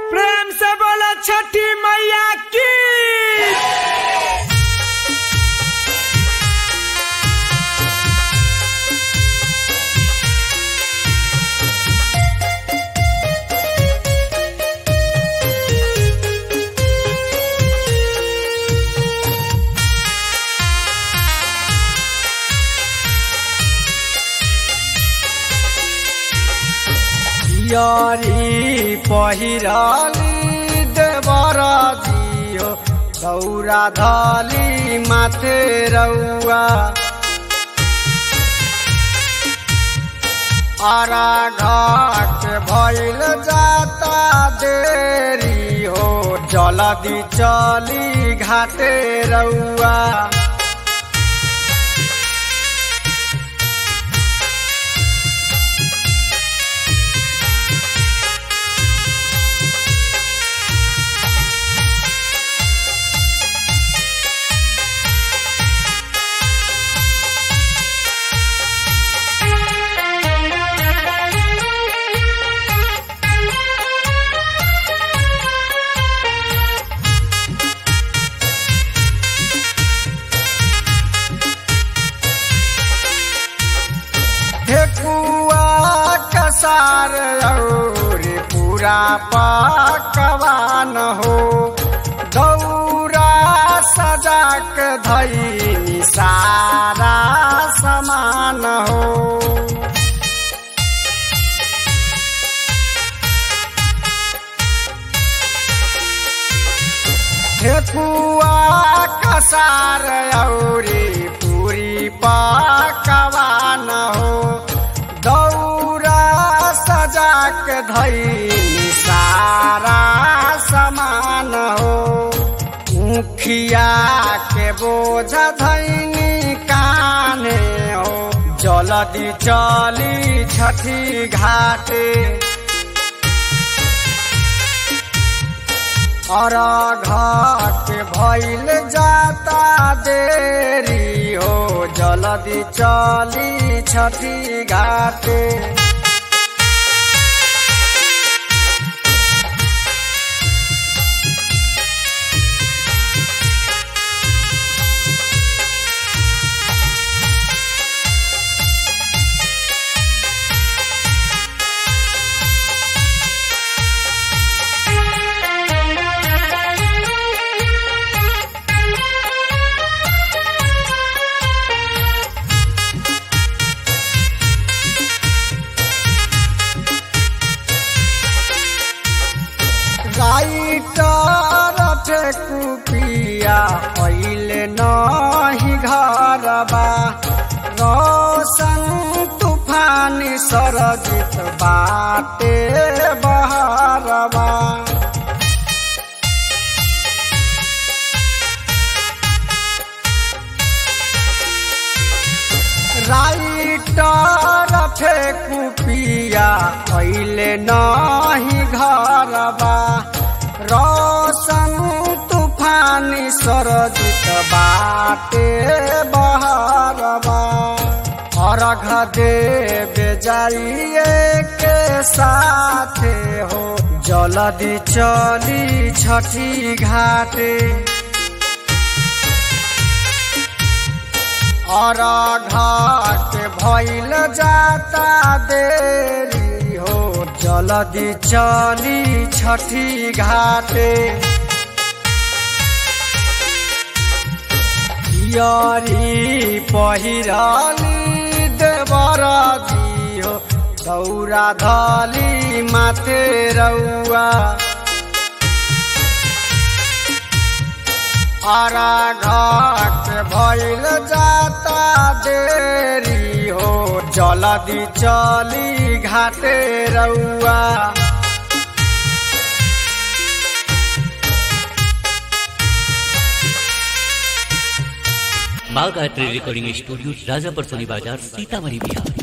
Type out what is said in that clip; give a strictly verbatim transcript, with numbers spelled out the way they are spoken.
प्रेम से बोलो छठी मैया की। यारी पहिराली देवर जियो दौरा धाली माथे रउआ आरा घाट भइल जाता देरी हो जल्दी चली घाटे रउआ। ठेकुआ कसार और पूरा पकवान हो दौरा सजाक धैनी सारा समान हो। ठेकुआ कसार और पूरी पकवान हो दौरा सजाक धैनी सारा समान हो। मुखिया के बोझ धैनी काने हो जल्दी चली छठी घाटे और घाट भइल जाता देरी हो जल्दी चली छठी घाटे। राइटर ठेकुपिया पहिले नहीं घरबा रोशन तूफानी सरजित बाटे बहरबा। राइटर ठेकुपिया पहिले नहीं घरबा रोशन तूफानी सरजित बाटे बहरबा। अर्घ देव जाइए के साथे हो जल्दी चली छठी घाटे और घाट भइल जाता देरी हो जल्दी चली छठी घाटे। यारी पहिराली देवर जियो दौरा धाली माथे रउआ आरा घाट भइल जाता देरी हो जल्दी चली घाटे रउआ। Bagh art recording studio Rajapur Soni बाजार सीतामढ़ी बिहार।